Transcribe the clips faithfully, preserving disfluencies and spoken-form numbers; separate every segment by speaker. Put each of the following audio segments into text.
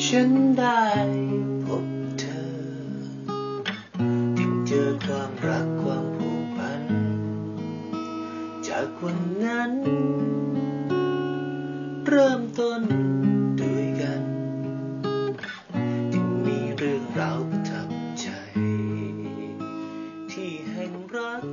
Speaker 1: ฉันได้พบเธอจึงเจอความรักความผูกพันจากวันนั้นเริ่มต้นด้วยกันจึงมีเรื่องราวประทับใจที่แห่งรัก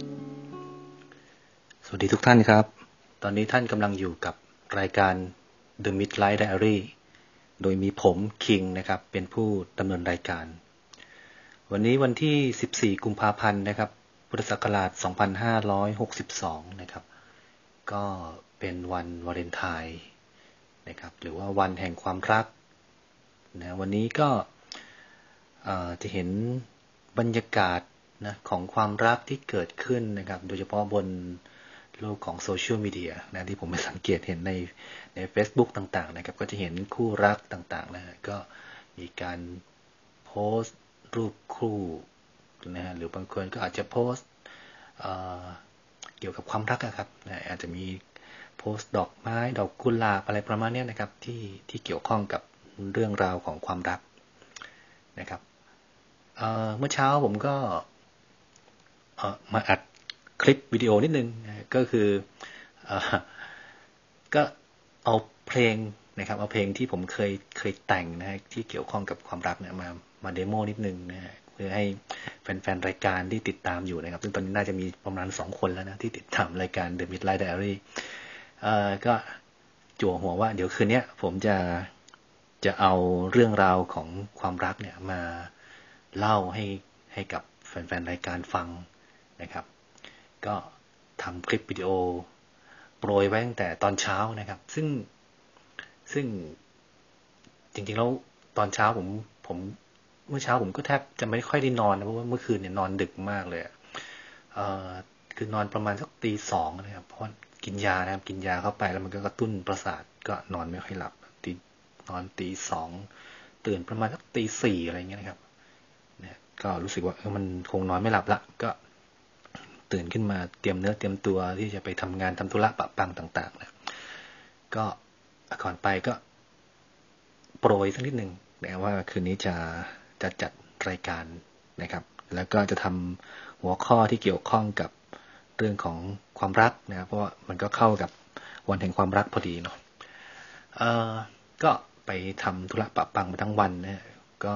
Speaker 1: สวัสดีทุกท่านครับตอนนี้ท่านกำลังอยู่กับรายการ The Midlight Diary โดยมีผมคิงนะครับเป็นผู้ดำเนินรายการวันนี้วันที่สิบสี่กุมภาพันธ์นะครับพุทธศักราชสองพันห้าร้อยหกสิบสองนะครับก็เป็นวันวาเลนไทน์นะครับหรือว่าวันแห่งความรักนะวันนี้ก็จะเห็นบรรยากาศนะของความรักที่เกิดขึ้นนะครับโดยเฉพาะบนโลกของโซเชียลมีเดียนะที่ผมไปสังเกตเห็นในใน Facebook ต่างๆนะครับก็จะเห็นคู่รักต่างๆนะก็มีการโพสต์รูปคู่นะฮะหรือบางคนก็อาจจะโพสต์เอ่อเกี่ยวกับความรักนะครับนะอาจจะมีโพสต์ดอกไม้ดอกกุหลาบอะไรประมาณนี้นะครับที่ที่เกี่ยวข้องกับเรื่องราวของความรักนะครับเอ่อเมื่อเช้าผมก็เอ่อมาอัดคลิปวิดีโอนิดนึงนะก็คือเอ่อก็เอาเพลงนะครับเอาเพลงที่ผมเคยเคยแต่งนะฮะที่เกี่ยวข้องกับความรักเนี่ยมามาเดโมนิดนึงนะฮะเพื่อให้แฟนๆรายการที่ติดตามอยู่นะครับซึ่งตอนนี้น่าจะมีประมาณสองคนแล้วนะที่ติดตามรายการ The Midlight Diary เอ่อก็จั่วหัวว่าเดี๋ยวคืนนี้ผมจะจะเอาเรื่องราวของความรักเนี่ยมาเล่าให้ให้กับแฟนๆรายการฟังนะครับก็ทำคลิปวิดีโอโปรยไว้ตั้งแต่ตอนเช้านะครับซึ่งซึ่งจริงๆแล้วตอนเช้าผมผมเมื่อเช้าผมก็แทบจะไม่ค่อยได้นอนนะเพราะว่าเมื่อคืนเนี่ยนอนดึกมากเลยเอ่อคือนอนประมาณสักตีสองนะครับเพราะกินยานะครับกินยาเข้าไปแล้วมันก็กระตุ้นประสาทก็นอนไม่ค่อยหลับตีนอนตีสองตื่นประมาณสักตีสี่อะไรเงี้ยนะครับเนี่ยก็รู้สึกว่าเออมันคงนอนไม่หลับละก็ตื่นขึ้นมาเตรียมเนื้อเตรียมตัวที่จะไปทำงานทำธุระปะปังต่างๆนะก็ก่อนไปก็โปรยสักนิดหนึ่งนะว่าคืนนี้จะจะจัดรายการนะครับแล้วก็จะทำหัวข้อที่เกี่ยวข้องกับเรื่องของความรักนะเพราะว่ามันก็เข้ากับวันแห่งความรักพอดีเนาะเอ่อก็ไปทำธุระปะปังมาทั้งวันนะก็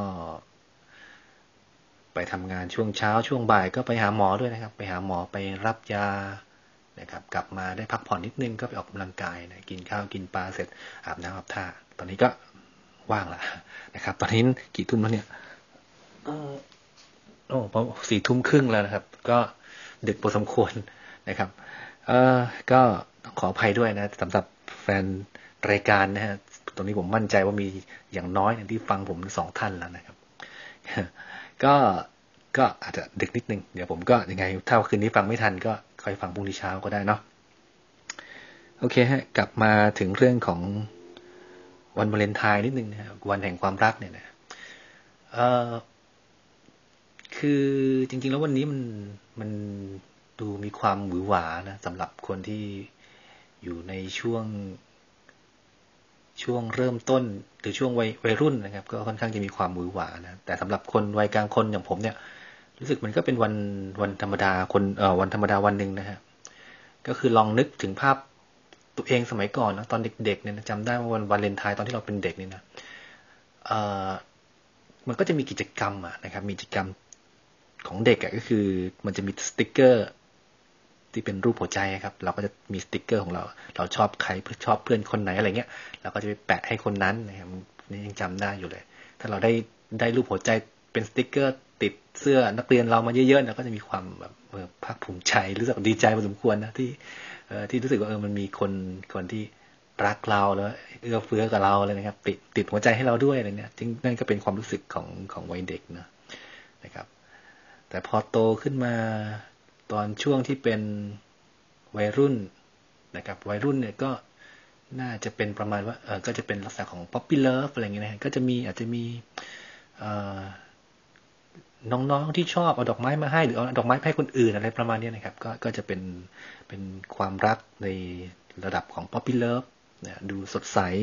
Speaker 1: ไปทำงานช่วงเช้าช่วงบ่ายก็ไปหาหมอด้วยนะครับไปหาหมอไปรับยานะครับกลับมาได้พักผ่อนนิดนึงก็ไปออกกำลังกายนะกินข้าวกินปลาเสร็จอาบน้ำอาบท่าตอนนี้ก็ว่างละนะครับตอนนี้กี่ทุ่มแล้วเนี่ยเออโอ้พอสี่ทุ่มครึ่งแล้วนะครับก็ดึกพอสมควรนะครับเออก็ขออภัยด้วยนะสำหรับแฟนรายการนะฮะตรงนี้ผมมั่นใจว่ามีอย่างน้อยที่ฟังผมสองท่านแล้วนะครับก็ก็อาจจะดึกนิดนึงเดี๋ยวผมก็ยังไงถ้าคืนนี้ฟังไม่ทันก็ค่อยฟังพรุ่งนี้เช้าก็ได้เนาะโอเคฮะกลับมาถึงเรื่องของวันวาเลนไทน์นิดนึงนะวันแห่งความรักเนี่ยนะเอ่อคือจริงๆแล้ววันนี้มันมันดูมีความหวือหวานะสำหรับคนที่อยู่ในช่วงช่วงเริ่มต้นหรือช่วงวัยวัยรุ่นนะครับก็ค่อนข้างจะมีความหวือหวานะแต่สำหรับคนวัยกลางคนอย่างผมเนี่ยรู้สึกมันก็เป็นวันวันธรรมดาคนเอ่อวันธรรมดาวันหนึ่งนะฮะก็คือลองนึกถึงภาพตัวเองสมัยก่อนนะตอนเด็กๆเนี่ยจำได้ว่าวันวาเลนไทน์ตอนที่เราเป็นเด็กนี่นะเอ่อมันก็จะมีกิจกรรมอ่ะนะครับมีกิจกรรมของเด็กอ่ะก็คือมันจะมีสติ๊กเกอร์ที่เป็นรูปหัวใจครับเราก็จะมีสติ๊กเกอร์ของเราเราชอบใครชอบเพื่อนคนไหนอะไรเงี้ยเราก็จะไปแปะให้คนนั้นนะครับนี่ยังจำได้อยู่เลยถ้าเราได้ได้รูปหัวใจเป็นสติ๊กเกอร์ติดเสื้อนักเรียนเรามาเยอะๆเราก็จะมีความแบบภาคภูมิใจรู้สึกดีใจพอสมควรนะที่เอ่อที่รู้สึกว่าเออมันมีคนคนที่รักเราแล้วเอื้อเฟื้อกับเราเลยนะครับติดติดหัวใจให้เราด้วยอะไรเนี่ยจริงนั่นก็เป็นความรู้สึกของของวัยเด็กนะนะครับแต่พอโตขึ้นมาตอนช่วงที่เป็นวัยรุ่นนะครับวัยรุ่นเนี่ยก็น่าจะเป็นประมาณว่าเออก็จะเป็นลักษณะของ Puppy Love อะไรเงี้ยนะก็จะมีอาจจะมีเอ่อน้องๆที่ชอบเอาดอกไม้มาให้หรือเอาดอกไม้ให้คนอื่นอะไรประมาณนี้นะครับก็ก็จะเป็นเป็นความรักในระดับของ Puppy Love เนี่ยดูสดใส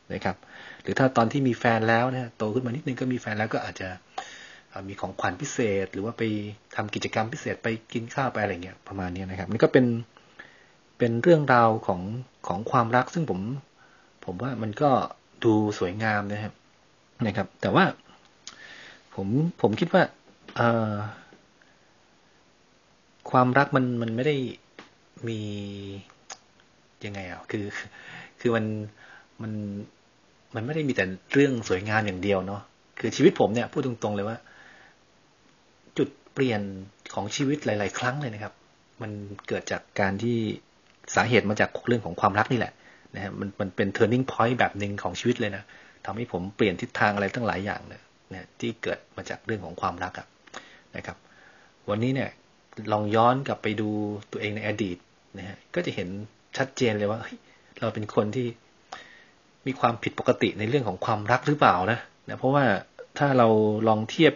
Speaker 1: นะครับหรือถ้าตอนที่มีแฟนแล้วเนี่ยโตขึ้นมานิดนึงก็มีแฟนแล้วก็อาจจะมีของขวัญพิเศษหรือว่าไปทำกิจกรรมพิเศษไปกินข้าวไปอะไรเงี้ยประมาณนี้นะครับนี่ก็เป็นเป็นเรื่องราวของของความรักซึ่งผมผมว่ามันก็ดูสวยงามนะครับนะครับแต่ว่าผมผมคิดว่าเอ่อความรักมันมันไม่ได้มียังไงอ่ะคือคือมันมันมันไม่ได้มีแต่เรื่องสวยงามอย่างเดียวเนาะคือชีวิตผมเนี่ยพูดตรงๆเลยว่าจุดเปลี่ยนของชีวิตหลายๆครั้งเลยนะครับมันเกิดจากการที่สาเหตุมาจากเรื่องของความรักนี่แหละนะฮะมันมันเป็น turning point แบบหนึ่งของชีวิตเลยนะทำให้ผมเปลี่ยนทิศทางอะไรตั้งหลายอย่างเนี่ยนะที่เกิดมาจากเรื่องของความรักนะครับวันนี้เนี่ยลองย้อนกลับไปดูตัวเองในอดีตนะฮะก็จะเห็นชัดเจนเลยว่าเราเป็นคนที่มีความผิดปกติในเรื่องของความรักหรือเปล่านะนะเพราะว่าถ้าเราลองเทียบ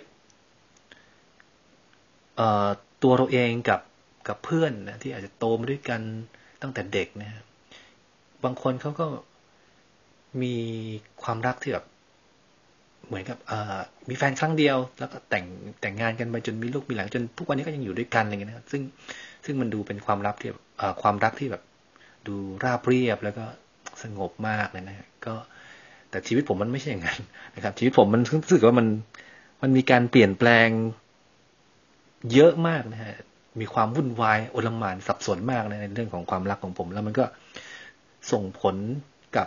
Speaker 1: ตัวเราเองกับกับเพื่อนนะที่อาจจะโตมาด้วยกันตั้งแต่เด็กนะฮะบางคนเขาก็มีความรักที่แบบเหมือนกับมีแฟนครั้งเดียวแล้วก็แต่งแต่งงานกันไปจนมีลูกมีหลานจนทุกวันนี้ก็ยังอยู่ด้วยกันอะไรเงี้ยนะครับซึ่งซึ่งมันดูเป็นความรักที่ความรักที่แบบดูราบเรียบแล้วก็สงบมากเลยนะฮะก็แต่ชีวิตผมมันไม่ใช่อย่างนั้นนะครับชีวิตผมมันรู้สึกว่ามันมันมีการเปลี่ยนแปลงเยอะมากนะฮะมีความวุ่นวายโอลหม่านสับสนมากในเรื่องของความรักของผมแล้วมันก็ส่งผลกับ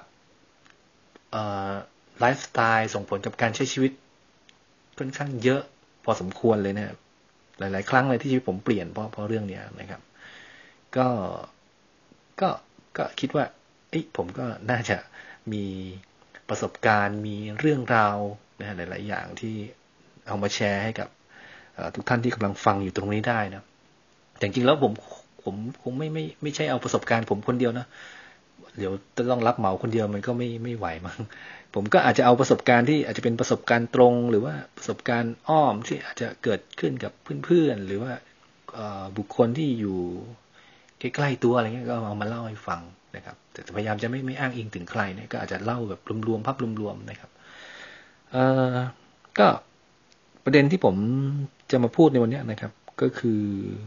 Speaker 1: ไลฟ์สไตล์ส่งผลกับการใช้ชีวิตค่อนข้างเยอะพอสมควรเลยนะครับหลายๆครั้งเลยที่ชีวิตผมเปลี่ยนเพราะเพราะเรื่องนี้นะครับก็ก็ก็คิดว่าเอ้ยผมก็น่าจะมีประสบการณ์มีเรื่องราวนะฮะหลายๆอย่างที่เอามาแชร์ให้กับทุกท่านที่กำลังฟังอยู่ตรงนี้ได้นะแต่จริงๆแล้วผมผมคงไม่ไม่ไม่ใช่เอาประสบการณ์ผมคนเดียวนะเดี๋ยวจะต้องรับเหมาคนเดียวมันก็ไม่ไม่ไหวมั้งผมก็อาจจะเอาประสบการณ์ที่อาจจะเป็นประสบการณ์ตรงหรือว่าประสบการณ์อ้อมที่อาจจะเกิดขึ้นกับเพื่อนๆหรือว่าบุคคลที่อยู่ใกล้ๆตัวอะไรเงี้ยก็เอามาเล่าให้ฟังนะครับแต่พยายามจะไม่ไม่อ้างอิงถึงใครนะก็อาจจะเล่าแบบรวมๆภาพรวมๆนะครับเอ่อก็ประเด็นที่ผมจะมาพูดในวันนี้นะครับก็คือ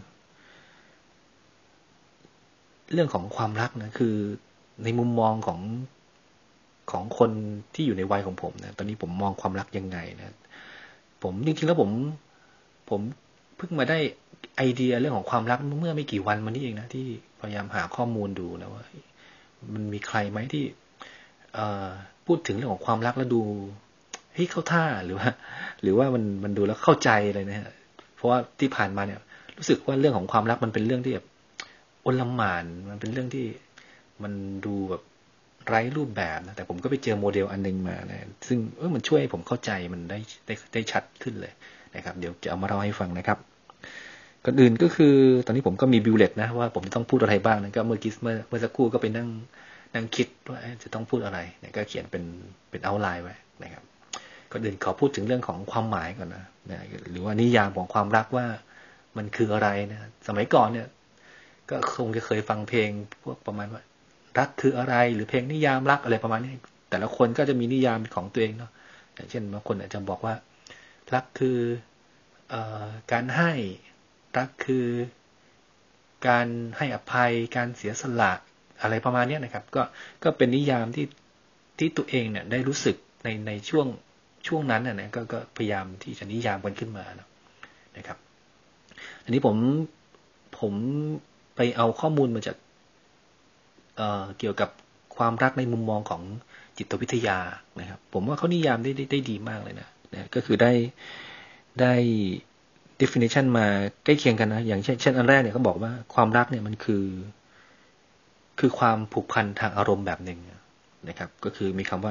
Speaker 1: เรื่องของความรักนะคือในมุมมองของของคนที่อยู่ในวัยของผมนะตอนนี้ผมมองความรักยังไงนะผมจริงๆแล้วผมผมเพิ่งมาได้ไอเดียเรื่องของความรักเมื่อไม่กี่วันมานี้เองนะที่พยายามหาข้อมูลดูนะว่ามันมีใครไหมที่พูดถึงเรื่องของความรักแล้วดูเฮ้ยเข้าท่าหรือว่าหรือว่ามันมันดูแล้วเข้าใจเลยนะฮะเพราะว่าที่ผ่านมาเนี่ยรู้สึกว่าเรื่องของความรักมันเป็นเรื่องที่แบบโอลหม่านมันเป็นเรื่องที่มันดูแบบไร้รูปแบบนะแต่ผมก็ไปเจอโมเดลอันนึงมานะซึ่งเออมันช่วยผมเข้าใจมันได้ได้ได้ชัดขึ้นเลยนะครับเดี๋ยวจะเอามาเล่าให้ฟังนะครับก่อนอื่นก็คือตอนนี้ผมก็มีบิวเลตนะว่าผมจะต้องพูดอะไรบ้างนะก็เมื่อกี้เมื่อเมื่อสักครู่ก็ไปนั่งนั่งคิดว่าจะต้องพูดอะไรเนี่ยก็เขียนเป็นเป็นเอาท์ไลน์ไว้นะครับก่อนอื่นขอพูดถึงเรื่องของความหมายก่อนนะนะหรือว่านิยามของความรักว่ามันคืออะไรนะสมัยก่อนเนี่ยก็คงจะเคยฟังเพลงพวกประมาณว่ารักคืออะไรหรือเพลงนิยามรักอะไรประมาณนี้แต่ละคนก็จะมีนิยามของตัวเองเนาะอย่างเช่นบางคนอาจจะบอกว่ารักคือเอ่อการให้รักคือการให้อภัยการเสียสละอะไรประมาณนี้นะครับก็ก็เป็นนิยามที่ที่ตัวเองเนี่ยได้รู้สึกในในช่วงช่วงนั้นนะก็ก็พยายามที่จะนิยามกันขึ้นมานะครับอันนี้ผมผมไปเอาข้อมูลมาจากเอ่อเกี่ยวกับความรักในมุมมองของจิตวิทยานะครับผมว่าเขานิยามได้ได้ได้ดีมากเลยนะนะก็คือได้ได้ definition มาใกล้เคียงกันนะอย่างเช่นเช่นอันแรกเนี่ยเขาบอกว่าความรักเนี่ยมันคือคือความผูกพันทางอารมณ์แบบหนึ่งนะครับก็คือมีคำว่า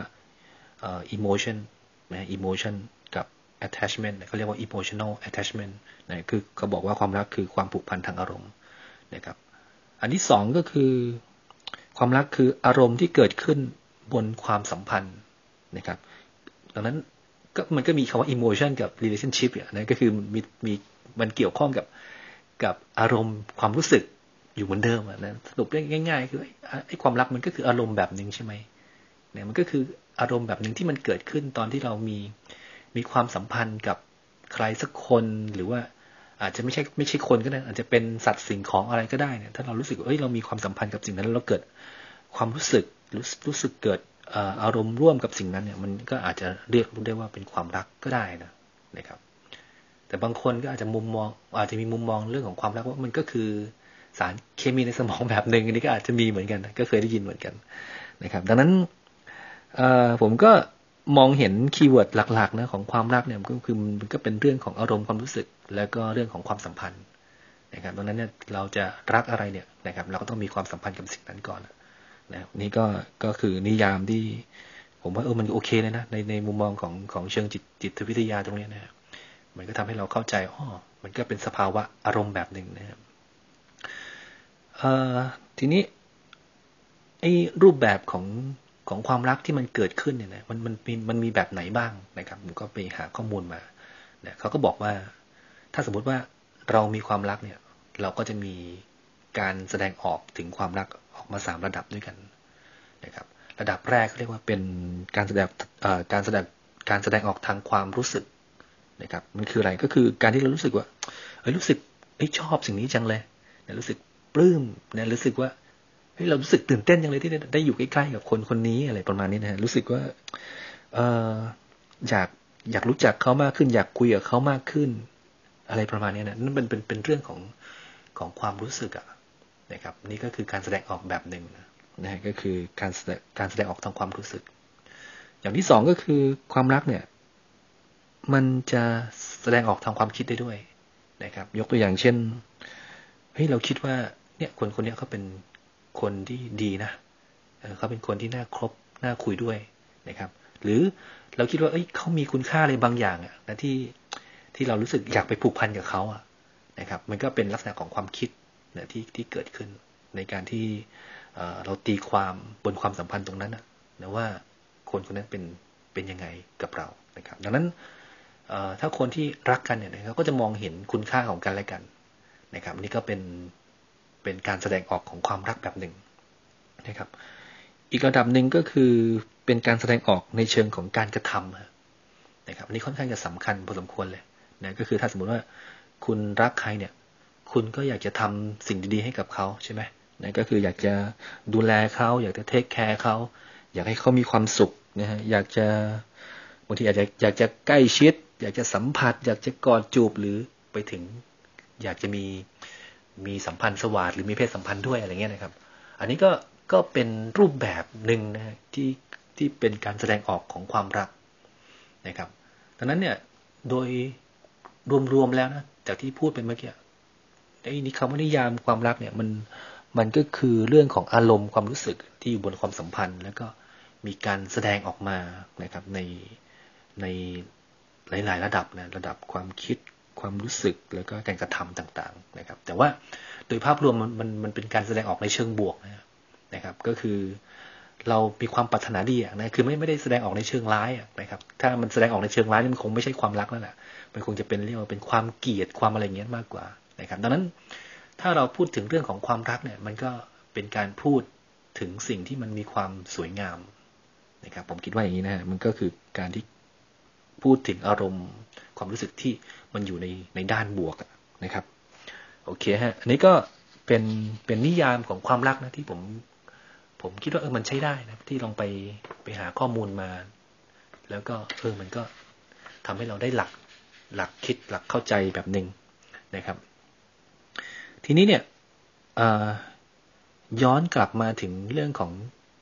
Speaker 1: emotion นะ emotion กับ attachment เขาเรียกว่า emotional attachment นะคือเขาบอกว่าความรักคือความผูกพันทางอารมณ์นะครับอันที่สองก็คือความรักคืออารมณ์ที่เกิดขึ้นบนความสัมพันธ์นะครับดังนั้นก็มันก็มีคำว่า emotion กับ relationship อ่ะนะก็คือมีมีมันเกี่ยวข้องกับกับอารมณ์ความรู้สึกอยู่เหมือนเดิมอ่ะนะสรุปได้ง่ายๆคือไอ้ความรักมันก็คืออารมณ์แบบนึงใช่ไหมเนี่ยมันก็คืออารมณ์แบบหนึ่งที่มันเกิดขึ้นตอนที่เรามีมีความสัมพันธ์กับใครสักคนหรือว่าอาจจะไม่ใช่ไม่ใช่คนก็ได้อาจจะเป็นสัตว์สิ่งของอะไรก็ได้เนี่ยถ้าเรารู้สึกว่าเอ้ยเรามีความสัมพันธ์กับสิ่งนั้นแล้วเราเกิดความรู้สึกรู้รู้สึกเกิดอารมณ์ร่วมกับสิ่งนั้นเนี่ยมันก็อาจจะเรียกได้ว่าเป็นความรักก็ได้นะนะครับแต่บางคนก็อาจจะมุมมองอาจจะมีมุมมองเรื่องของความรักว่ามันก็คือสารเคมีในสมองแบบหนึ่งอันนี้ก็อาจจะมีเหมือนกันก็เคยได้ยินเหมือนกันนะครับดังนั้นผมก็มองเห็นคีย์เวิร์ดหลักๆนะของความรักเนี่ยก็คือมันก็เป็นเรื่องของอารมณ์ความรู้สึกแล้วก็เรื่องของความสัมพันธ์นะครับดังนั้นเนี่ยเราจะรักอะไรเนี่ยนะครับเราก็ต้องมีความสัมพันธ์กับสิ่งนั้นก่อนนะนี่ก็ก็คือนิยามที่ผมว่าเออมันโอเคเลยนะในในมุมมองของของเชิงจิตจิตวิทยาตรงนี้นะมันก็ทำให้เราเข้าใจอ๋อมันก็เป็นสภาวะอารมณ์แบบหนึ่งนะครับเอ่อทีนี้ไอ้รูปแบบของของความรักที่มันเกิดขึ้นเนี่ยนะมันมันมีมันมีแบบไหนบ้างนะครับผมก็ไปหาข้อมูลมาเนี่ยเขาก็บอกว่าถ้าสมมุติว่าเรามีความรักเนี่ยเราก็จะมีการแสดงออกถึงความรักออกมาสามระดับด้วยกันนะครับระดับแรกเรียกว่าเป็นการแสดงการแสดงการแสดงออกทางความรู้สึกนะครับมันคืออะไรก็คือการที่เรารู้สึกว่าเอ้ยรู้สึกเอ้ยชอบสิ่งนี้จังเลยเนี่ยรู้สึกปลื้มเนี่ยรู้สึกว่าเฮ้ยเรารู้สึกตื่นเต้นจังเลยที่ได้อยู่ใกล้ๆกับคนคนนี้อะไรประมาณนี้นะฮะรู้สึกว่าเอออยากอยากรู้จักเขามากขึ้นอยากคุยกับเขามากขึ้นอะไรประมาณนี้นะนั่นเป็นเป็นเป็นเรื่องของของความรู้สึกอะนะครับนี่ก็คือการแสดงออกแบบหนึ่งนะนะฮะก็คือการแสดงการแสดงออกทางความรู้สึกอย่างที่สองก็คือความรักเนี่ยมันจะแสดงออกทางความคิดได้ด้วยนะครับยกตัวอย่างเช่นเฮ้ยเราคิดว่าเนี่ยคนคนนี้เขาเป็นคนที่ดีนะเขาเป็นคนที่น่าคบน่าคุยด้วยนะครับหรือเราคิดว่าเอ้ยเขามีคุณค่าอะไรบางอย่างอะนะที่ที่เรารู้สึกอยากไปผูกพันกับเขาอะนะครับมันก็เป็นลักษณะของความคิดนะที่ที่เกิดขึ้นในการที่เราตีความบนความสัมพันธ์ตรงนั้นนะนะว่าคนคนนั้นเป็นเป็นยังไงกับเรานะครับดังนั้นถ้าคนที่รักกันเนี่ยเขาก็จะมองเห็นคุณค่าของกันและกันนะครับนี่ก็เป็นเป็นการแสดงออกของความรักแบบหนึ่งนะครับอีกระดับหนึ่งก็คือเป็นการแสดงออกในเชิงของการกระทำนะครับอันนี้ค่อนข้างจะสำคัญพอสมควรเลยนะก็คือถ้าสมมติว่าคุณรักใครเนี่ยคุณก็อยากจะทำสิ่งดีๆให้กับเขาใช่ไหมนะก็คืออยากจะดูแลเขาอยากจะเทคแคร์เขาอยากให้เขามีความสุขนะฮะอยากจะบางทีอาจจะอยากจะใกล้ชิดอยากจะสัมผัสอยากจะกอดจูบหรือไปถึงอยากจะมีมีสัมพันธ์สวาทหรือมีเพศสัมพันธ์ด้วยอะไรเงี้ยนะครับอันนี้ก็ก็เป็นรูปแบบหนึ่งนะที่ที่เป็นการแสดงออกของความรักนะครับดังนั้นเนี่ยโดยรวมๆแล้วนะจากที่พูดไปเมื่อกี้ไอ้นี่คำว่านิยามความรักเนี่ยมันมันก็คือเรื่องของอารมณ์ความรู้สึกที่อยู่บนความสัมพันธ์แล้วก็มีการแสดงออกมานะครับในในหลายๆระดับนะระดับความคิดความรู้สึกแล้วก็การกระทำต่างๆนะครับแต่ว่าโดยภาพรวมมันมันมันเป็นการแสดงออกในเชิงบวกนะนะครับก็คือเรามีความปรารถนาดีนะคือไม่ไม่ได้แสดงออกในเชิงร้ายนะครับถ้ามันแสดงออกในเชิงร้ายนี่มันคงไม่ใช่ความรักแล้วแหละมันคงจะเป็นเรียกว่าเป็นความเกลียดความอะไรเงี้ยมากกว่านะครับดังนั้นถ้าเราพูดถึงเรื่องของความรักเนี่ยมันก็เป็นการพูดถึงสิ่งที่มันมีความสวยงามนะครับผมคิดว่าอย่างนี้นะมันก็คือการที่พูดถึงอารมณ์ความรู้สึกที่มันอยู่ในในด้านบวกนะครับโอเคฮะอันนี้ก็เป็นเป็นนิยามของความรักนะที่ผมผมคิดว่าเออมันใช้ได้นะที่ลองไปไปหาข้อมูลมาแล้วก็เออมันก็ทำให้เราได้หลักหลักคิดหลักเข้าใจแบบหนึ่งนะครับทีนี้เนี่ยย้อนกลับมาถึงเรื่องของ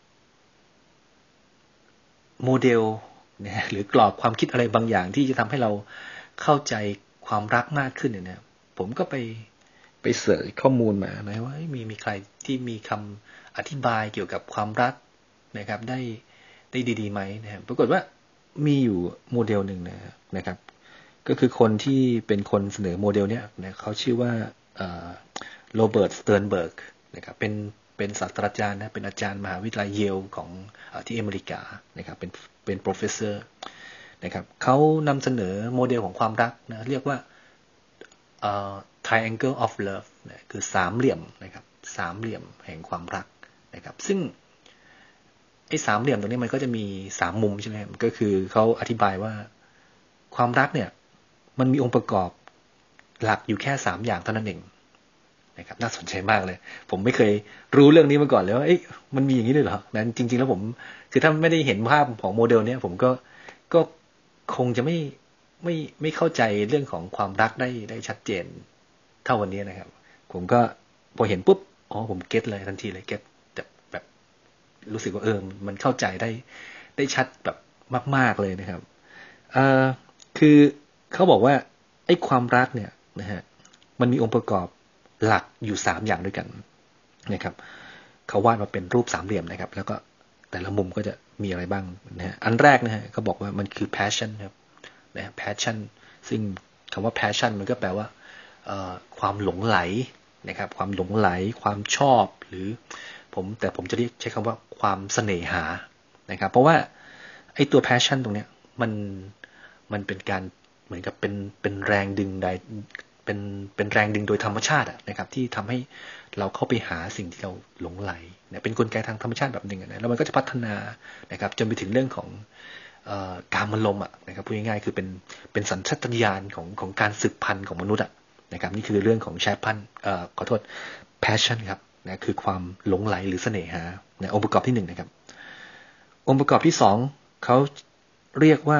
Speaker 1: โมเดลนะหรือกรอบความคิดอะไรบางอย่างที่จะทำให้เราเข้าใจความรักมากขึ้นเนี่ยนะผมก็ไปไปเสิร์ชข้อมูลมานะว่ามีมีใครที่มีคำอธิบายเกี่ยวกับความรักนะครับได้ได้ดีๆไหมนะครับปรากฏว่ามีอยู่โมเดลหนึ่งนะครับก็คือคนที่เป็นคนเสนอโมเดลเนี้ยนะเขาชื่อว่าโรเบิร์ต สเติร์นเบิร์กนะครับเป็นเป็นศาสตราจารย์นะเป็นอาจารย์มหาวิทยาลัยเยลของที่อเมริกานะครับเป็นเป็นโปรเฟสเซอร์นะครับเขานำเสนอโมเดลของความรักนะเรียกว่า triangle of love นะคือสามเหลี่ยมนะครับสามเหลี่ยมแห่งความรักนะครับซึ่งไอ้สามเหลี่ยมตรงนี้มันก็จะมีสามมุมใช่ไหมครับก็คือเขาอธิบายว่าความรักเนี่ยมันมีองค์ประกอบหลักอยู่แค่สามอย่างเท่านั้นเองนะครับน่าสนใจมากเลยผมไม่เคยรู้เรื่องนี้มาก่อนเลยว่าเอ๊ะมันมีอย่างนี้ด้วยเหรอนั้นจริงๆแล้วผมคือถ้าไม่ได้เห็นภาพของโมเดลเนี้ยผมก็ก็คงจะไม่ไม่ไม่เข้าใจเรื่องของความรักได้ได้ชัดเจนเท่าวันนี้นะครับผมก็พอเห็นปุ๊บอ๋อผมเก็ตเลยทันทีเลยเก็ตแบบแบบรู้สึกว่าเออมันเข้าใจได้ได้ชัดแบบมากๆเลยนะครับเอ่อคือเขาบอกว่าไอ้ความรักเนี่ยนะฮะมันมีองค์ประกอบหลักอยู่สามอย่างด้วยกันนะครับเขาวาดมาเป็นรูปสามเหลี่ยมนะครับแล้วก็แต่ละมุมก็จะมีอะไรบ้างนะฮะอันแรกนะฮะเขาบอกว่ามันคือ passion ครับนะ passion ซึ่งคำว่า passion มันก็แปลว่าความหลงไหลนะครับความหลงไหลความชอบหรือผมแต่ผมจะเรียกใช้คำว่าความเสน่หานะครับเพราะว่าไอ้ตัว passion ตรงเนี้ยมันมันเป็นการเหมือนกับเป็นเป็นแรงดึงใดเป็นเป็นแรงดึงโดยธรรมชาตินะครับที่ทำให้เราเข้าไปหาสิ่งที่เราหลงไหลเนี่ยเป็นกลไกทางธรรมชาติแบบหนึ่งนะแล้วมันก็จะพัฒนานะครับจนไปถึงเรื่องของการมลมอ่ะนะครับพูดง่ายๆคือเป็นเป็นสัญชาตญาณของของการสืบพันธุ์ของมนุษย์อ่ะนะครับนี่คือเรื่องของแชร์พันธุ์เอ่อขอโทษ passion ครับนะคือความหลงไหลหรือเสน่หานะองค์ประกอบที่หนึ่งนะครับองค์ประกอบที่สองเขาเรียกว่า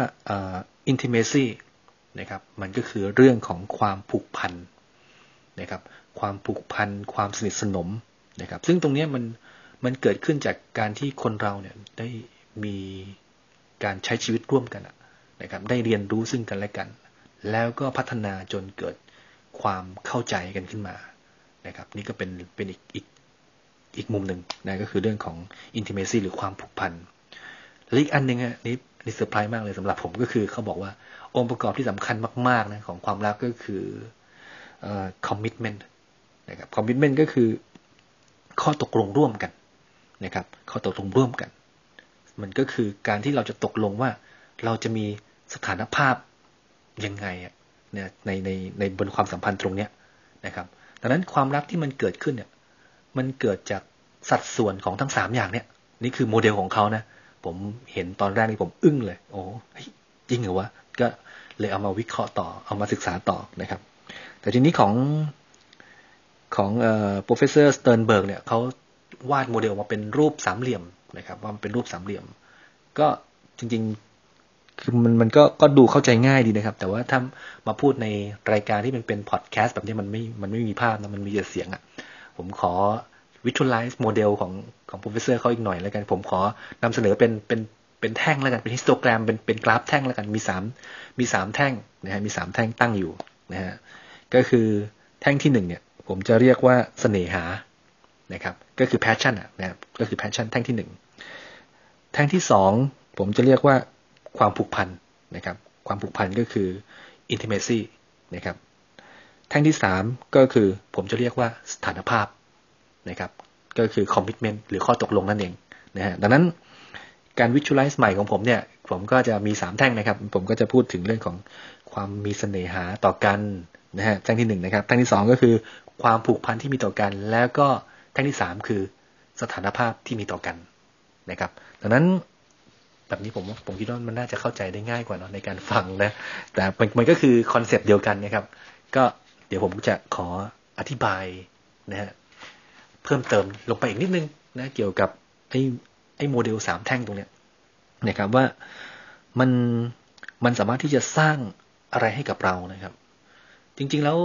Speaker 1: intimacy นะครับมันก็คือเรื่องของความผูกพันนะครับความผูกพันความสนิทสนมนะครับซึ่งตรงนี้มันมันเกิดขึ้นจากการที่คนเราเนี่ยได้มีการใช้ชีวิตร่วมกันนะครับได้เรียนรู้ซึ่งกันและกันแล้วก็พัฒนาจนเกิดความเข้าใจกันขึ้นมานะครับนี่ก็เป็นเป็นอีกอีกอีกมุมหนึ่งนะก็คือเรื่องของ intimacy หรือความผูกพันและอีกอันหนึ่งอ่ะนี่นี่เซอร์ไพรส์มากเลยสำหรับผมก็คือเขาบอกว่าองค์ประกอบที่สำคัญมากๆนะของความรักก็คือเอ่อ commitment นะครับ commitment ก็คือข้อตกลงร่วมกันนะครับข้อตกลงร่วมกันมันก็คือการที่เราจะตกลงว่าเราจะมีสถานภาพยังไงอ่ะเนี่ยในในในบนความสัมพันธ์ตรงเนี้ยนะครับดังนั้นความรักที่มันเกิดขึ้นเนี่ยมันเกิดจากสัดส่วนของทั้งสามอย่างเนี่ยนี่คือโมเดลของเขานะผมเห็นตอนแรกนี่ผมอึ้งเลยโอ้จริงเหรอวะก็เลยเอามาวิเคราะห์ต่อเอามาศึกษาต่อนะครับแต่ทีนี้ของของเอ่อ professor Sternberg เนี่ยเขาวาดโมเดลมาเป็นรูปสามเหลี่ยมนะครับว่ามันเป็นรูปสามเหลี่ยมก็จริงๆคือมันมันก็ก็ดูเข้าใจง่ายดีนะครับแต่ว่าถ้ามาพูดในรายการที่มันเป็นพอดแคสต์แบบนี้มันไม่มันไม่มีภาพนะมันมีแต่เสียงอ่ะผมขอ visualize โมเดลของของ professor เขาอีกหน่อยแล้วกันผมขอนำเสนอเป็นเป็นเป็นแท่งแล้วกันเป็นฮิสโตแกรมเป็นเป็นกราฟแท่งแล้วกันมีสามมีสามแท่งนะฮะมีสามแท่งตั้งอยู่นะฮะก็คือแท่งที่หนึ่งเนี่ยผมจะเรียกว่าเสน่หานะครับก็คือ passion อ่ะนะครับก็คือ passion แท่งที่หนึ่งแท่งที่สองผมจะเรียกว่าความผูกพันนะครับความผูกพันก็คือ intimacy นะครับแท่งที่สามก็คือผมจะเรียกว่าสถานภาพนะครับก็คือ commitment หรือข้อตกลงนั่นเองนะฮะดังนั้นการ visualize ใหม่ของผมเนี่ยผมก็จะมีสามแท่งนะครับผมก็จะพูดถึงเรื่องของความมีเสน่หาต่อกันนะฮะแท่งที่หนึ่งนะครับแท่งที่สองก็คือความผูกพันที่มีต่อกันแล้วก็แท่งที่สามคือสถานภาพที่มีต่อกันนะครับดังนั้นแบบนี้ผมผมคิดว่ามันน่าจะเข้าใจได้ง่ายกว่าเนาะในการฟังนะแต่มันก็คือคอนเซปต์เดียวกันนะครับก็เดี๋ยวผมจะขออธิบายนะฮะเพิ่มเติมลงไปอีกนิดนึงนะเกี่ยวกับไอ้ไอ้โมเดลสามแท่งตรงเนี้ยนะครับว่ามันมันสามารถที่จะสร้างอะไรให้กับเรานะครับจริงๆแล้ว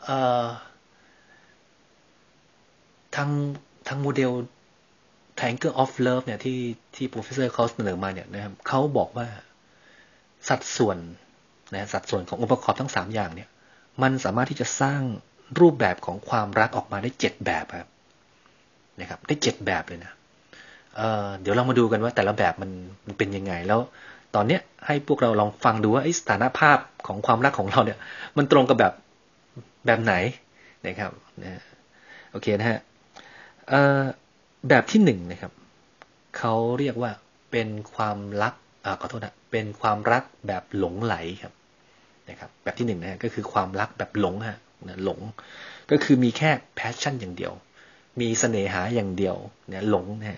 Speaker 1: ทางทางโมเดล Triangle of Love เนี่ยที่ที่ Professor เขาเสนอมาเนี่ยนะครับเขาบอกว่าสัดส่วนนะสัดส่วนขององค์ประกอบทั้งสามอย่างเนี่ยมันสามารถที่จะสร้างรูปแบบของความรักออกมาได้เจ็ดแบบครับนะครับได้เจ็ดแบบเลยนะเอ่อเดี๋ยวเรามาดูกันว่าแต่ละแบบมันมันเป็นยังไงแล้วตอนเนี้ยให้พวกเราลองฟังดูว่าไอ้สถานภาพของความรักของเราเนี่ยมันตรงกับแบบแบบไหนนะครับนะโอเคนะฮะเอ่อแบบที่หนึ่งนะครับเขาเรียกว่าเป็นความรักอ่าขอโทษนะเป็นความรักแบบหลงไหลครับนะครับแบบที่หนึ่งนะฮะก็คือความรักแบบหลงฮะนะหลงก็คือมีแค่ passion อย่างเดียวมีเสน่หาอย่างเดียวเนี่ยหลงนะฮะ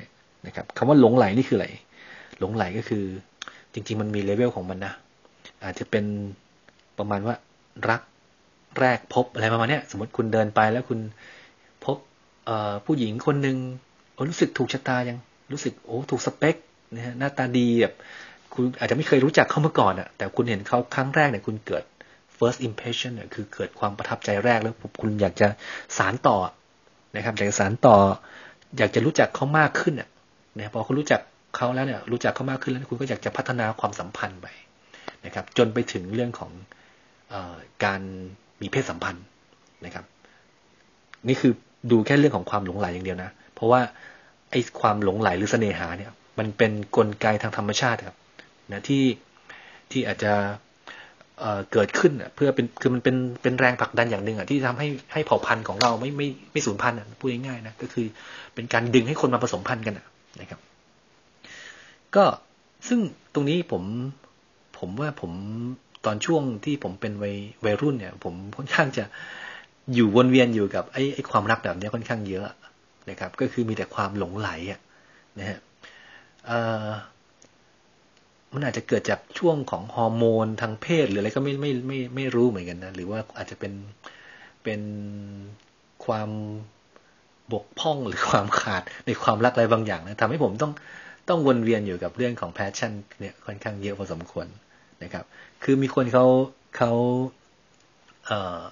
Speaker 1: นะครับคำว่าหลงไหลนี่คืออะไรหลงไหลก็คือจริงๆมันมีเลเวลของมันนะอาจจะเป็นประมาณว่ารักแรกพบอะไรประมาณนี้สมมติคุณเดินไปแล้วคุณพบผู้หญิงคนหนึ่งรู้สึกถูกชะตายังรู้สึกโอ้ถูกสเปคนะฮะหน้าตาดีแบบคุณอาจจะไม่เคยรู้จักเขามาก่อนอ่ะแต่คุณเห็นเขาครั้งแรกเนี่ยคุณเกิด first impression เนี่ยคือเกิดความประทับใจแรกแล้วคุณอยากจะสานต่อนะครับอยากจะสานต่ออยากจะรู้จักเขามากขึ้นอ่ะนะพอคุณรู้จักเขาแล้วเนี่ยรู้จักเขามากขึ้นแล้วคุณก็อยากจะพัฒนาความสัมพันธ์ไปนะครับจนไปถึงเรื่องของเอ่อการมีเพศสัมพันธ์นะครับนี่คือดูแค่เรื่องของความหลงไหลอย่างเดียวนะเพราะว่าไอ้ความหลงไหลหรือเสน่หาเนี่ยมันเป็นกลไกทางธรรมชาติครับนะที่ที่อาจจะ เอ่อ เกิดขึ้นเพื่อเป็นคือมันเป็นเป็นแรงผลักดันอย่างหนึ่งอ่ะที่ทำให้ให้เผ่าพันธุ์ของเราไม่ไม่ไม่สูญพันธุ์อ่ะพูดง่ายๆนะก็คือเป็นการดึงให้คนมาผสมพันธุ์กันนะครับก็ซึ่งตรงนี้ผมผมว่าผมตอนช่วงที่ผมเป็นวัยวัยรุ่นเนี่ยผมค่อนข้างจะอยู่วนเวียนอยู่กับไอ้ไอ้ความรักแบบนี้ค่อนข้างเยอะนะครับก็คือมีแต่ความหลงไหลอ่ะนะฮะเอ่อมันอาจจะเกิดจากช่วงของฮอร์โมนทางเพศหรืออะไรก็ไม่ไม่ไม่ไม่รู้เหมือนกันนะหรือว่าอาจจะเป็นเป็นความบกพร่องหรือความขาดในความรักอะไรบางอย่างนะทำให้ผมต้องต้องวนเวียนอยู่กับเรื่องของแพชชั่นเนี่ยค่อนข้างเยอะพอสมควรนะครับคือมีคนเขาเขาเอ่อ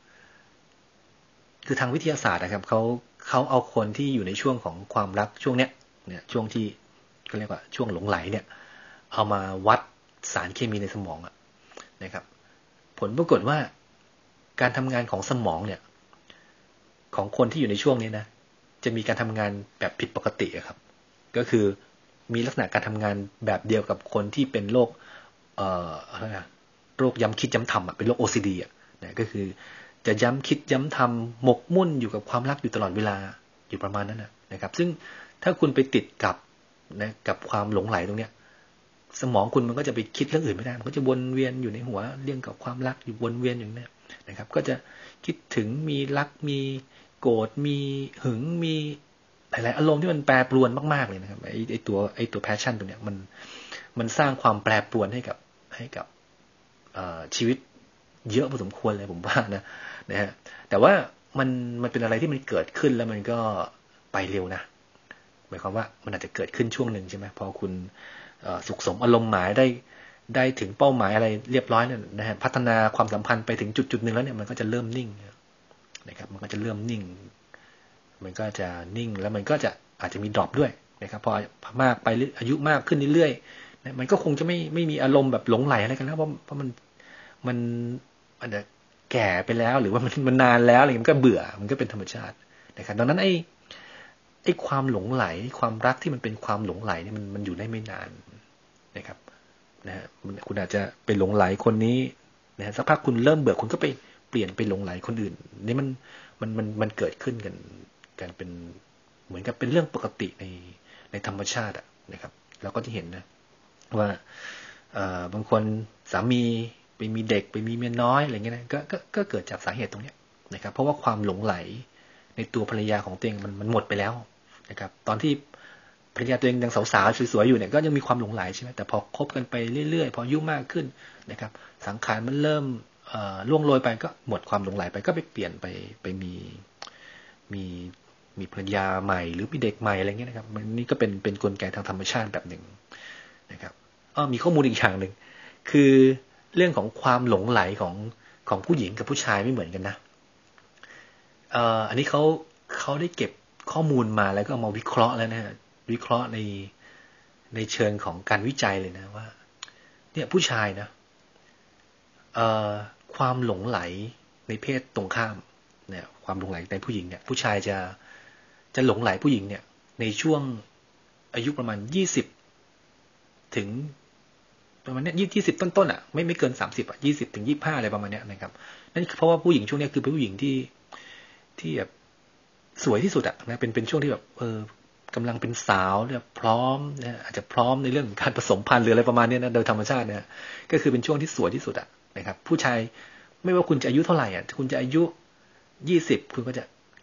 Speaker 1: คือทางวิทยาศาสตร์นะครับเขาเขาเอาคนที่อยู่ในช่วงของความรักช่วงเนี้ยเนี่ยช่วงที่เขาเรียกว่าช่วงหลงไหลเนี่ยเอามาวัดสารเคมีในสมองอะนะครับผลปรากฏว่าการทำงานของสมองเนี่ยของคนที่อยู่ในช่วงนี้นะจะมีการทำงานแบบผิดปกติครับก็คือมีลักษณะการทำงานแบบเดียวกับคนที่เป็นโรคเอ่ออะไรนะโรคย้ำคิดย้ำทำอ่ะเป็นโรค โอ ซี ดี อ่ะนะก็คือจะย้ำคิดย้ำทำหมกมุ่นอยู่กับความรักอยู่ตลอดเวลาอยู่ประมาณนั้นนะครับซึ่งถ้าคุณไปติดกับนะกับความหลงไหลตรงเนี้ยสมองคุณมันก็จะไปคิดเรื่องอื่นไม่ได้มันก็จะวนเวียนอยู่ในหัวเรื่องกับความรักอยู่วนเวียนอย่างนี้นะครับก็จะคิดถึงมีรักมีโกรธมีหึงมีหลายๆอารมณ์ที่มันแปรปรวนมากๆเลยนะครับไอ้ไอ้ตัวไอ้ตัวแพชชั่นตรงเนี้ยมันมันสร้างความแปรปรวนให้กับให้กับชีวิตเยอะพอสมควรเลยผมว่านะนะฮะแต่ว่ามันมันเป็นอะไรที่มันเกิดขึ้นแล้วมันก็ไปเร็วนะหมายความว่ามันอาจจะเกิดขึ้นช่วงหนึ่งใช่ไหมพอคุณสุขสมอารมณ์หมายได้ได้ถึงเป้าหมายอะไรเรียบร้อยเนี่ยนะฮะพัฒนาความสัมพันธ์ไปถึงจุดจุดหนึ่งแล้วเนี่ยมันก็จะเริ่มนิ่งนะครับมันก็จะเริ่มนิ่งมันก็จะนิ่งแล้วมันก็จะอาจจะมีดรอปด้วยนะครับพอมากไปอายุมากขึ้นเรื่อยๆนะมันก็คงจะไม่ไม่มีอารมณ์แบบหลงไหลอะไรกันแล้วเพราะเพราะมันมันมันจะแก่ไปแล้วหรือว่ามันมันนานแล้วอะไรมันก็เบื่อมันก็เป็นธรรมชาตินะครับดังนั้นไอ้ไอ้ความหลงไหลความรักที่มันเป็นความหลงไหลนี่มันมันอยู่ได้ไม่นานนะครับนะฮะคุณอาจจะไปหลงไหลคนนี้นะฮะสักพักคุณเริ่มเบื่อคุณก็ไปเปลี่ยนไปหลงไหลคนอื่นนี่มันมันมันมันเกิดขึ้นกันกันเป็นเหมือนกับเป็นเรื่องปกติในในธรรมชาติอะนะครับเราก็จะเห็นนะว่าบางคนสามีไปมีเด็กไปมีเมียน้อยอะไรเงี้ยนะก็ก็ก็เกิดจากสาเหตุตรงนี้นะครับเพราะว่าความหลงไหลในตัวภรรยาของตัวเองมันมันหมดไปแล้วนะครับตอนที่ภรรยาตัวเองยังสาวๆสวยๆอยู่เนี่ยก็ยังมีความหลงไหลใช่ไหมแต่พอคบกันไปเรื่อยๆพออายุมากขึ้นนะครับสังขารมันเริ่มล่วงโรยไปก็หมดความหลงไหลไปก็ไปเปลี่ยนไปไปมีมีมีภรรยาใหม่หรือมีเด็กใหม่อะไรเงี้ยนะครับมันนี่ก็เป็นเป็นกลไกทางธรรมชาติแบบหนึ่งนะครับอ้อมีข้อมูลอีกอย่างหนึ่งคือเรื่องของความหลงไหลของของผู้หญิงกับผู้ชายไม่เหมือนกันนะเอ่ออันนี้เขาเขาได้เก็บข้อมูลมาแล้วก็เอามาวิเคราะห์แล้วนะฮะวิเคราะห์ในในเชิงของการวิจัยเลยนะว่าเนี่ยผู้ชายนะเอ่อความหลงไหลในเพศตรงข้ามเนี่ยความหลงไหลในผู้หญิงเนี่ยผู้ชายจะจะหลงไหลผู้หญิงเนี่ยในช่วงอายุประมาณยี่สิบถึงประมาณเนี้ยยี่สิบต้นๆอ่ะไม่ไม่เกินสามสิบอ่ะยี่สิบถึงยี่สิบห้าอะไรประมาณเนี้ยนะครับนั่นคือเพราะว่าผู้หญิงช่วงนี้คือเป็นผู้หญิงที่ที่แบบสวยที่สุดอ่ะนะเป็นเป็นช่วงที่แบบเออกำลังเป็นสาวเนี่ยพร้อมนะอาจจะพร้อมในเรื่องการผสมพันธุ์หรืออะไรประมาณนี้นะโดยธรรมชาติเนี่ยก็คือเป็นช่วงที่สวยที่สุดอ่ะนะครับผู้ชายไม่ว่าคุณจะอายุเท่าไหร่อ่ะคุณจะอายุยี่สิบคุณก็จะ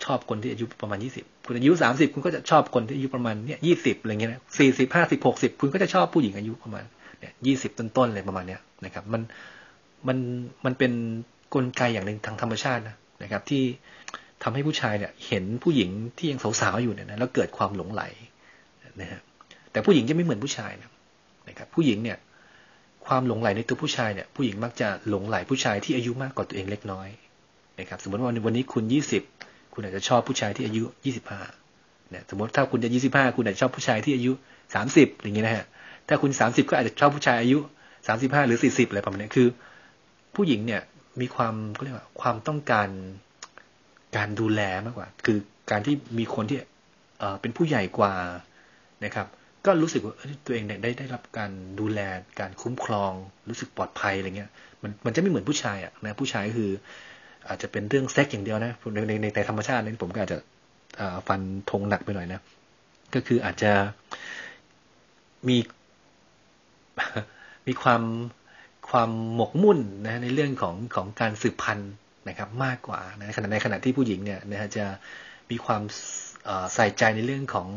Speaker 1: ชอบคนที่อายุประมาณยี่สิบคุณอายุสามสิบคุณก็จะชอบคนที่อายุประมาณเนี่ยยี่สิบอะไรเงี้ยนะสี่สิบห้าสิบหกสิบคุณก็จะชอบผู้หญิงอายุประมาณเนี่ยยี่สิบต้นๆเลยประมาณเนี้ยนะครับมันมันมันเป็นกลไกอย่างหนึ่งทางธรรมชาตินะนะครับที่ทำให้ผู้ชายเนี่ยเห็นผู้หญิงที่ยังสาวๆอยู่เนี่ยนะแล้วเกิดความหลงไหลนะฮะแต่ผู้หญิงจะไม่เหมือนผู้ชายนะนะครับผู้หญิงเนี่ยความหลงไหลในตัวผู้ชายเนี่ยผู้หญิงมักจะหลงไหลผู้ชายที่อายุมากกว่าตัวเองเล็กน้อยนะครับสมมติว่าวันนี้คุณยี่สิบคุณอาจจะชอบผู้ชายที่อายุยี่สิบห้าเนี่ยสมมติถ้าคุณจะยี่สิบห้าคุณอาจจะชอบผู้ชายที่อายุสามสิบอย่างเงี้ยนะฮะถ้าคุณสามสิบก็อาจจะชอบผู้ชายอายุสามสิบห้าหรือสี่สิบอะไรประมาณนี้คือผู้หญิงเนี่ยมีความก็เรียกว่าความต้องการการดูแลมากกว่าคือการที่มีคนที่เอ่อเป็นผู้ใหญ่กว่านะครับก็รู้สึกว่าตัวเองเนี่ยได้ได้รับการดูแลการคุ้มครองรู้สึกปลอดภัยอะไรเงี้ยมันมันจะไม่เหมือนผู้ชายอ่ะนะผู้ชายก็คืออาจจะเป็นเรื่องเซ็กอย่างเดียวนะในในในธรรมชาตินี่ผมก็อาจจะฟันธงหนักไปหน่อยนะก็คืออาจจะมีมีความความหมกมุ่นนะในเรื่องของของการสืบพันธุ์นะครับมากกว่าในขณะในขณะที่ผู้หญิงเนี่ยนะฮะจะมีความใส่ใจในเรื่องของ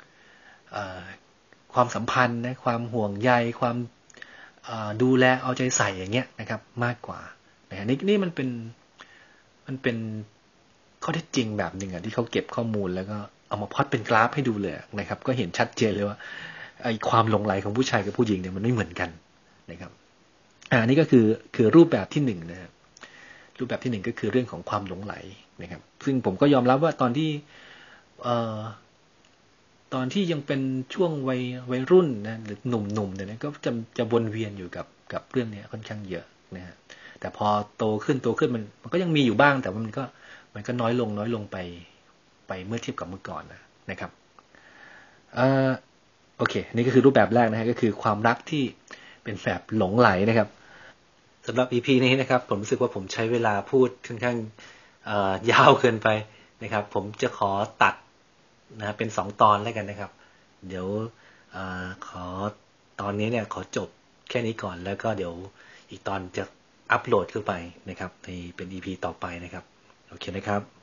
Speaker 1: ความสัมพันธ์นะความห่วงใยความดูแลเอาใจใส่อย่างเงี้ยนะครับมากกว่านะฮะนี่นี่มันเป็นมันเป็นข้อเท็จจริงแบบหนึ่งอ่ะที่เขาเก็บข้อมูลแล้วก็เอามาพล็อตเป็นกราฟให้ดูเลยนะครับก็เห็นชัดเจนเลยว่าไอ้ความหลงไหลของผู้ชายกับผู้หญิงเนี่ยมันไม่เหมือนกันนะครับอ่านี่ก็คือคือรูปแบบที่หนึ่งนะครับรูปแบบที่หนึ่งก็คือเรื่องของความหลงไหลนะครับซึ่งผมก็ยอมรับว่าตอนที่เอ่อตอนที่ยังเป็นช่วงวัยวัยรุ่นนะหรือหนุ่มๆเนี่ยนะก็จะจะวนเวียนอยู่กับกับเรื่องนี้ค่อนข้างเยอะนะฮะแต่พอโตขึ้นโตขึ้นมันมันก็ยังมีอยู่บ้างแต่ว่ามันก็มันก็น้อยลงน้อยลงไปไปเมื่อเทียบกับเมื่อก่อนนะนะครับเอ่อโอเคนี่ก็คือรูปแบบแรกนะฮะก็คือความรักที่เป็นแบบหลงไหลนะครับสำหรับ อี พี นี้นะครับผมรู้สึกว่าผมใช้เวลาพูดค่อนข้างยาวเกินไปนะครับผมจะขอตัดนะเป็นสองตอนแล้วกันนะครับเดี๋ยวอขอตอนนี้เนี่ยขอจบแค่นี้ก่อนแล้วก็เดี๋ยวอีกตอนจะอัปโหลดขึ้นไปนะครับในเป็น อี พี ต่อไปนะครับโอเคนะครับ